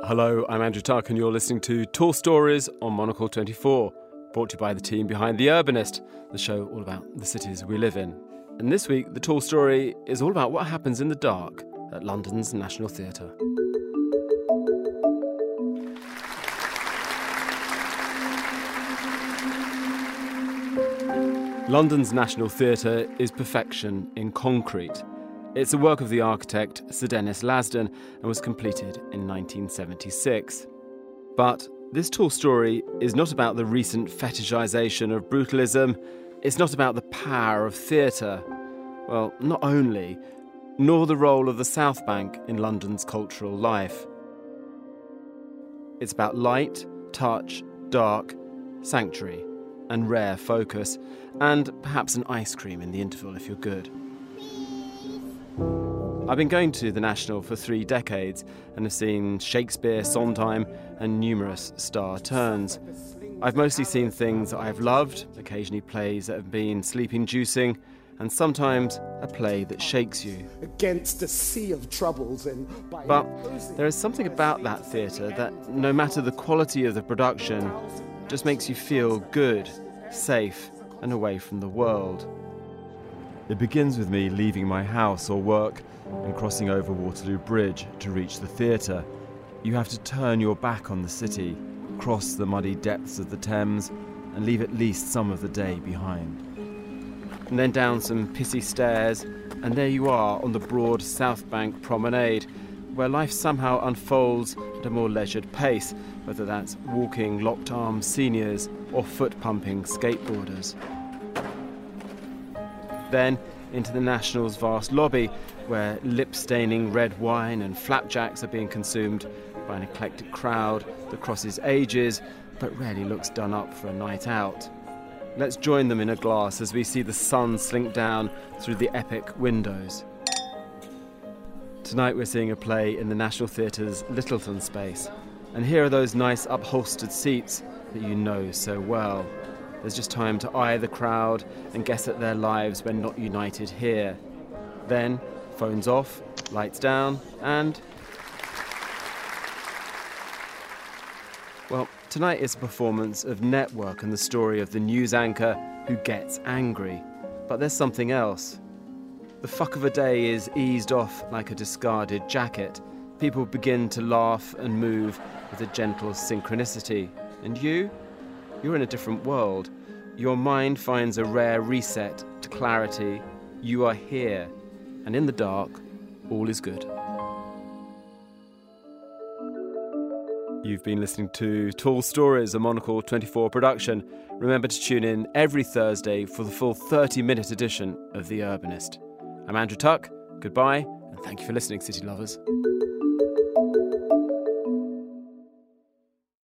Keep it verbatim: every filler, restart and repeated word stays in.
Hello, I'm Andrew Tuck and you're listening to Tall Stories on Monocle twenty-four, brought to you by the team behind The Urbanist, the show all about the cities we live in. And this week, the Tall Story is all about what happens in the dark at London's National Theatre. London's National Theatre is perfection in concrete. It's a work of the architect Sir Denis Lasdun and was completed in nineteen seventy-six. But this tall story is not about the recent fetishisation of brutalism. It's not about the power of theatre. Well, not only, nor the role of the South Bank in London's cultural life. It's about light, touch, dark, sanctuary, and rare focus, and perhaps an ice cream in the interval if you're good. I've been going to the National for three decades and have seen Shakespeare, Sondheim and numerous star turns. I've mostly seen things that I've loved, occasionally plays that have been sleep-inducing, and sometimes a play that shakes you. Against a sea of troubles and by but there is something about that theatre that, no matter the quality of the production, just makes you feel good, safe and away from the world. It begins with me leaving my house or work and crossing over Waterloo Bridge to reach the theatre. You have to turn your back on the city, cross the muddy depths of the Thames and leave at least some of the day behind. And then down some pissy stairs and there you are on the broad South Bank promenade, where life somehow unfolds at a more leisured pace, whether that's walking locked-arm seniors or foot-pumping skateboarders. Then into the National's vast lobby, where lip-staining red wine and flapjacks are being consumed by an eclectic crowd that crosses ages, but rarely looks done up for a night out. Let's join them in a glass as we see the sun slink down through the epic windows. Tonight we're seeing a play in the National Theatre's Littleton space, and here are those nice upholstered seats that you know so well. There's just time to eye the crowd and guess at their lives when not united here. Then, phones off, lights down, and... well, tonight is a performance of Network and the story of the news anchor who gets angry. But there's something else. The fuck of a day is eased off like a discarded jacket. People begin to laugh and move with a gentle synchronicity. And you? You're in a different world. Your mind finds a rare reset to clarity. You are here. And in the dark, all is good. You've been listening to Tall Stories, a Monocle twenty-four production. Remember to tune in every Thursday for the full thirty-minute edition of The Urbanist. I'm Andrew Tuck. Goodbye, and thank you for listening, City Lovers.